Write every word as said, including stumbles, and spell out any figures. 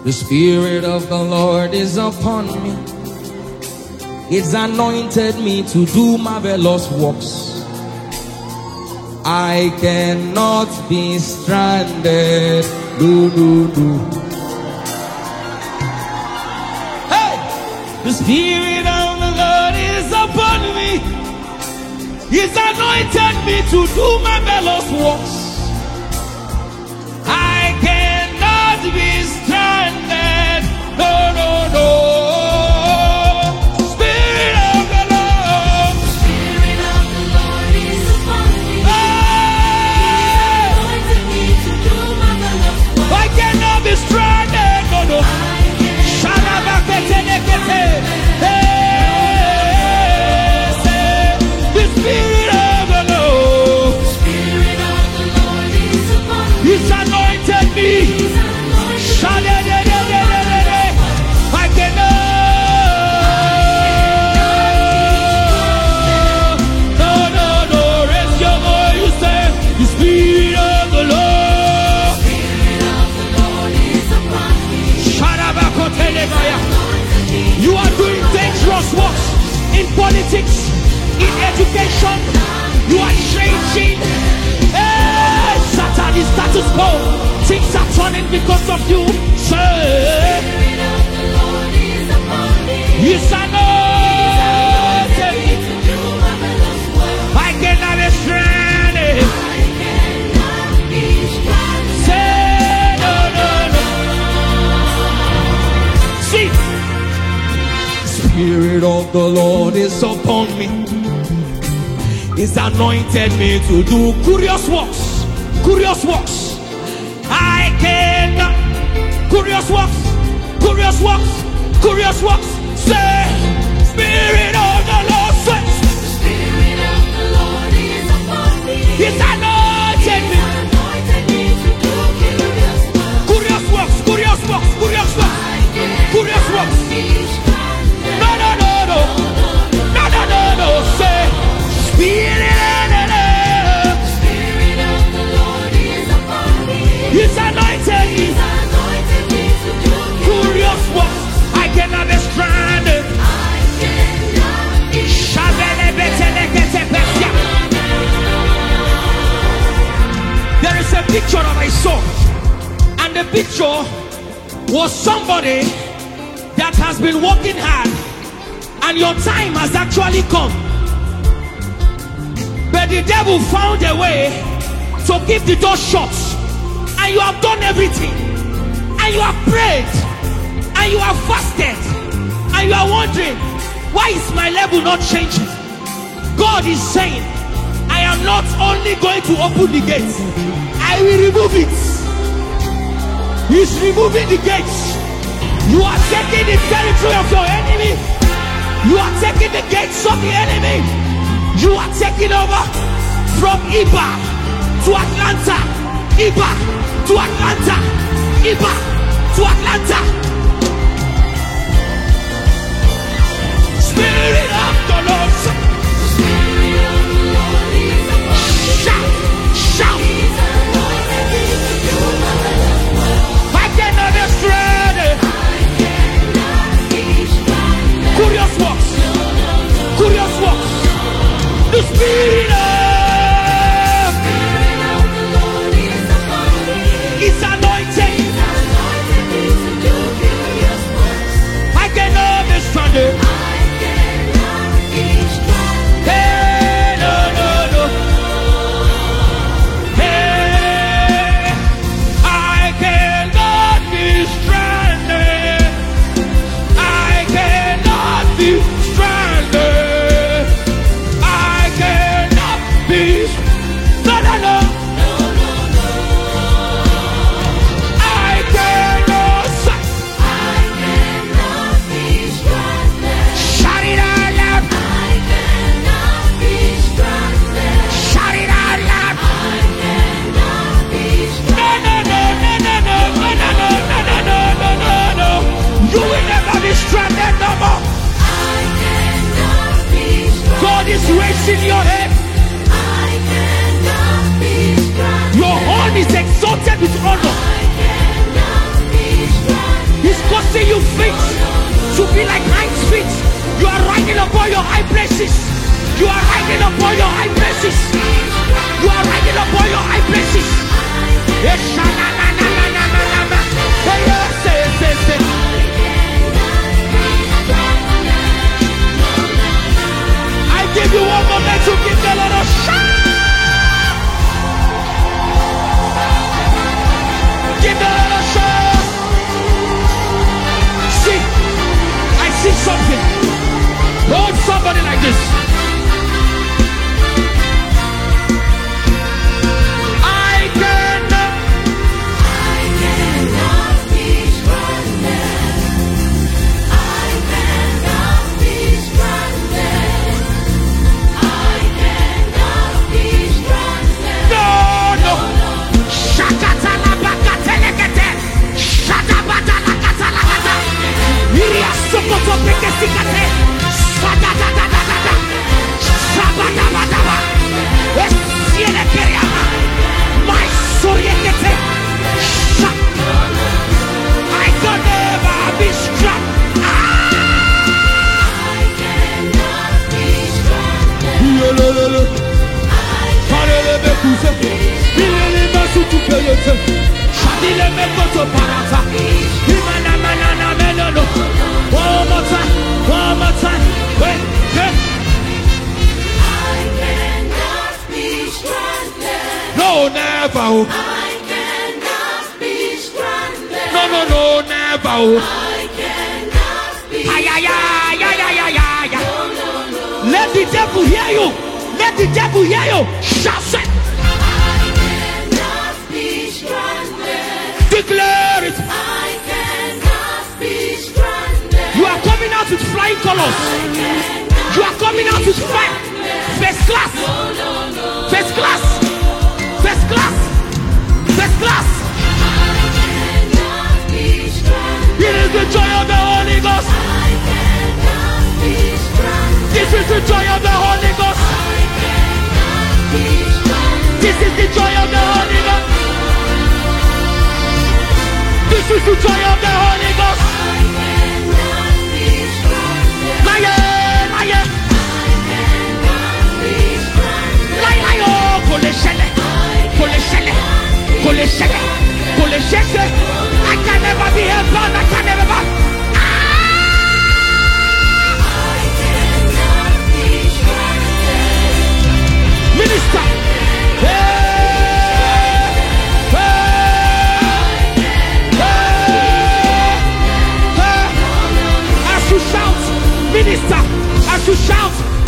The Spirit of the Lord is upon me. It's anointed me to do marvelous works. I cannot be stranded. Do, do, do. Hey! The Spirit of the Lord is upon me. He's anointed me to do marvelous works. I cannot be stranded. No, no, no. Spirit of the Lord. Spirit of the Lord is upon me. Hey! Anointed me to do marvelous works. I cannot be stranded. No, no. Shalabakete-nekete. Hey, say, the Spirit of the Lord. Spirit of the Lord is upon me. He's anointed me. He's anointed me. Shadadadadadadada. I cannot. No, no, no. Raise your voice. You say, the Spirit of the Lord. Spirit of the Lord is upon me. Shadabakotelebaya. Anointed me. You are doing dangerous works in politics, in education. You are changing. Hey, Satan is status quo. Things are turning because of you. Say, Spirit of the Lord is upon me. He's anointed. To do marvelous works. I cannot be stranded. I cannot be stranded. Say, no, no, no. See, Spirit of the Lord is upon me. He's anointed me to do curious works. Curious works. I cannot. Curious works. Curious works. Curious works. Say, Spirit of the Lord. Say, Spirit of the Lord is upon me. He's anointed me. Anointed me to do curious works. Curious works. Curious works. Curious works. Curious works. No, no, no, no. No, no, no, no. Say, Spirit of the Lord. Spirit of the Lord is upon me. He's anointed me. He's anointed me to do Curious works. I cannot be stranded. I cannot be Shabelebeteleketepesya. There is a picture that I saw, and the picture was somebody that has been working hard, and your time has actually come. But the devil found a way to keep the door shut, and you have done everything, and you have prayed, and you have fasted, and you are wondering, why is my level not changing? God is saying, I am not only going to open the gates, I will remove it. He's removing the gates. You are taking the territory of your enemy. You are taking the gates of the enemy. You are taking over from Iba to Atlanta. Iba to Atlanta. Iba to Atlanta. Spirit of the Lord. Spirit of the Lord is upon me. Shout, shout. He's anointed me to do marvelous works. I cannot be stranded. I cannot be stranded. Curious works. Curious works. The Spirit of Spirit of the Lord is upon me. is you feet to be like hinds feet. You are riding upon your high places. You are riding upon your high places. You are riding upon your high places. Yes, na na na na na na na na. Hey, yes, yes, yes, yes. I give you one moment to give the Lord a shout. Give the Lord a shout. See, I see something. Hold somebody like this. I cannot, I cannot be stranded. I cannot be stranded. I cannot be stranded. no, no. Shakatalabakatelekete. Shatabatalakatalakata. Iriasokotopekesikate. Sadadadadadada. Shabadabadaba. Esielekeriama. Maisoriekete. Sha- I can never be struck. Ah! I cannot be stranded. Yolololo. Parelebekuse. Ilelemasutupeyete. Shadilemekotoparata. Imanamananamelolo. One more time. One more time. Wait, wait. I cannot be stranded. No, never. oh. I cannot be stranded. No, no, no, never. oh. I cannot be Ay, ay, ay, ay, ay, ay, ay, ay. Let the devil hear you. Let the devil hear you. Shout it. I cannot be stranded. Declare it. I cannot be stranded. You are coming out with flying colors. You are coming out with fire. First class. First class. First class. First class. Cannot be stranded. It is the joy of the Holy Ghost. I cannot be stranded. This is the joy of the Holy Ghost. I cannot be stranded. This is the joy of the Holy Ghost. This is the joy of the Holy Ghost. I cannot be stranded. Lion, lion, I cannot be stranded. lion, lion. Koleshele, koleshele, koleshele, koleshele. I can never be held bound. I can never be. I cannot be stranded. Minister. Hey, hey, hey, hey. As you shout, minister, as you shout,